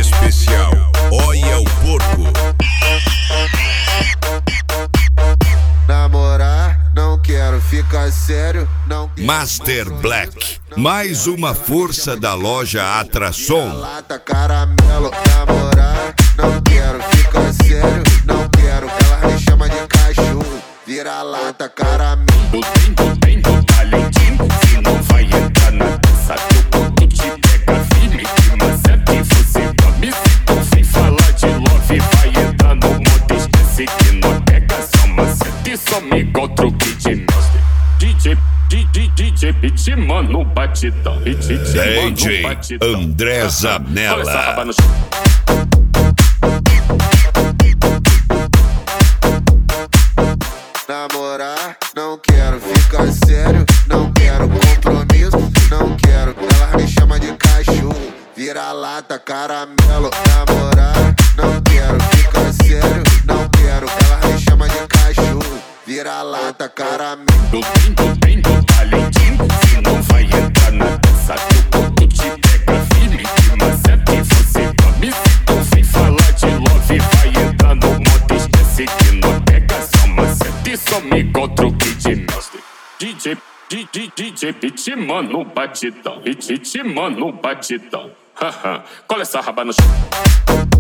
especial Olha o Porco. Namorar, não quero ficar sério, não quero. Master Black, mais uma força da loja Atração. Lata caramelo, namorar, não quero ficar sério, não quero. Ela me chama de cachorro, vira lata caramelo. Bem do talentinho, se não vai entrar na dança do corpo te pega firme, que maceta e você come. Então vem falar de love, vai entrar no modo, esquece que não pega só maceta e some igual truque de mestre. DJ beat, mano, batidão. DJ André Zanella. Olha essa raba no chão. Namorar, não quero ficar sério, não quero compromisso, não quero. Ela me chama de cachorro, vira lata caramelo. Namorar, não quero ficar sério, não quero. Ela me chama de cachorro, vira lata caramelo. Bem do talentinho, se não vai entrar na dança do corpo te pega firme, que maceta e você come. Então vem falar de love, vai entrar no modo, esquece que não pega só maceta e some igual truque de mestre. DJ beat, mano, batidão. Beat, mano, batidão. Cola essa raba no chão.